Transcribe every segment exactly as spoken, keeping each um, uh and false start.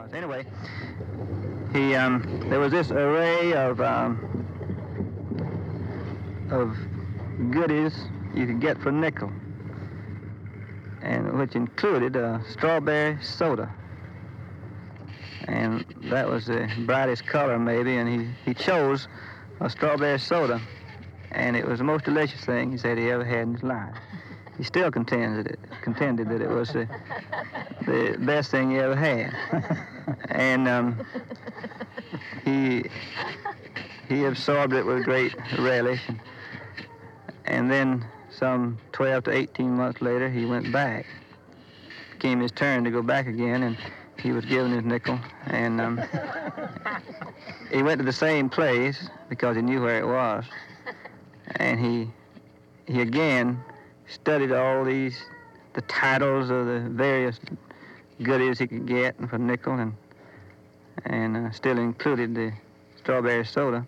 was. Anyway, he um, there was this array of um, of goodies you could get for a nickel, and which included a strawberry soda. And that was the brightest color, maybe, and he, he chose a strawberry soda, and it was the most delicious thing he said he ever had in his life. He still contended it, contended that it was the, the best thing he ever had. And um, he he absorbed it with great relish. And, and then some twelve to eighteen months later, he went back. It came his turn to go back again, and he was given his nickel, and um, he went to the same place because he knew where it was, and he he again studied all these, the titles of the various goodies he could get for a nickel, and and uh, still included the strawberry soda.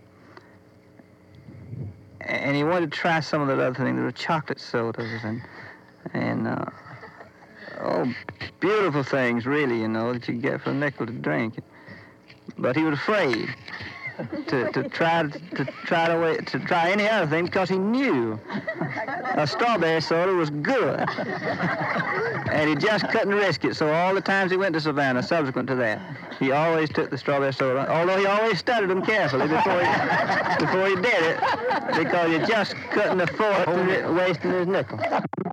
And he wanted to try some of the other things. There were chocolate sodas and and uh, oh, beautiful things, really, you know, that you could get for a nickel to drink. But he was afraid to, to try to try to wait, to try any other thing because he knew a strawberry soda was good, and he just couldn't risk it. So all the times he went to Savannah, subsequent to that, he always took the strawberry soda. Although he always studied them carefully before he before he did it, because he just couldn't afford to wasting his nickel.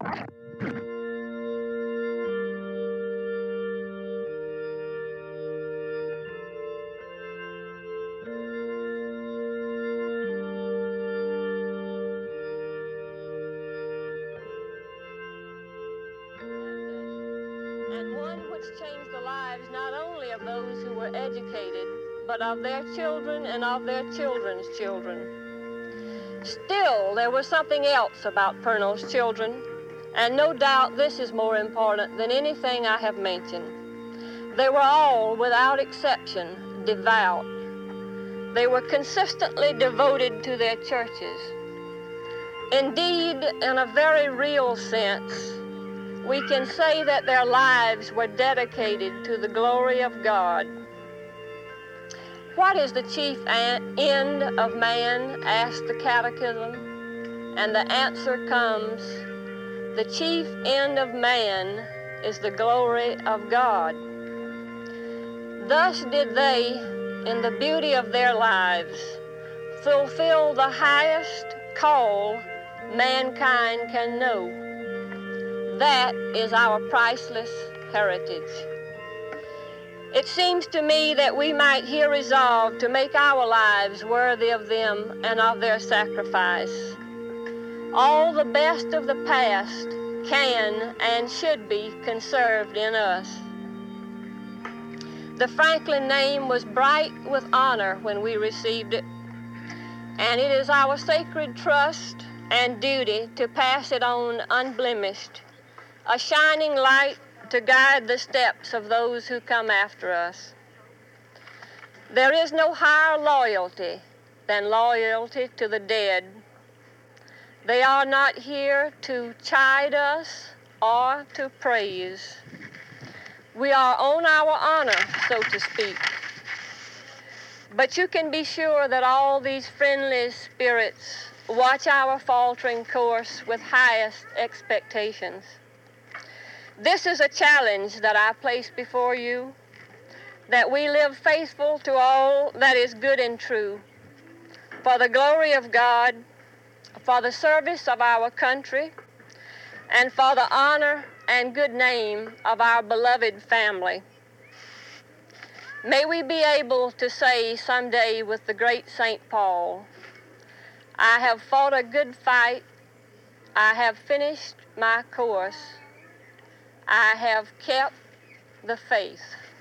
Changed the lives not only of those who were educated, but of their children and of their children's children. Still, there was something else about Purnell's children, and no doubt this is more important than anything I have mentioned. They were all, without exception, devout. They were consistently devoted to their churches. Indeed, in a very real sense, we can say that their lives were dedicated to the glory of God. What is the chief end of man? Asked the Catechism, and the answer comes, the chief end of man is the glory of God. Thus did they, in the beauty of their lives, fulfill the highest call mankind can know. That is our priceless heritage. It seems to me that we might here resolve to make our lives worthy of them and of their sacrifice. All the best of the past can and should be conserved in us. The Franklin name was bright with honor when we received it, and it is our sacred trust and duty to pass it on unblemished, a shining light to guide the steps of those who come after us. There is no higher loyalty than loyalty to the dead. They are not here to chide us or to praise. We are on our honor, so to speak. But you can be sure that all these friendly spirits watch our faltering course with highest expectations. This is a challenge that I place before you, that we live faithful to all that is good and true, for the glory of God, for the service of our country, and for the honor and good name of our beloved family. May we be able to say someday with the great Saint Paul, I have fought a good fight, I have finished my course, I have kept the faith.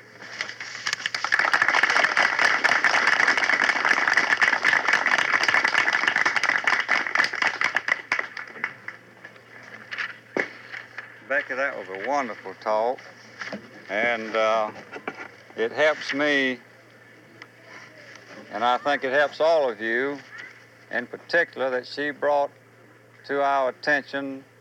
Becky, that was a wonderful talk, and uh, it helps me, and I think it helps all of you, in particular that she brought to our attention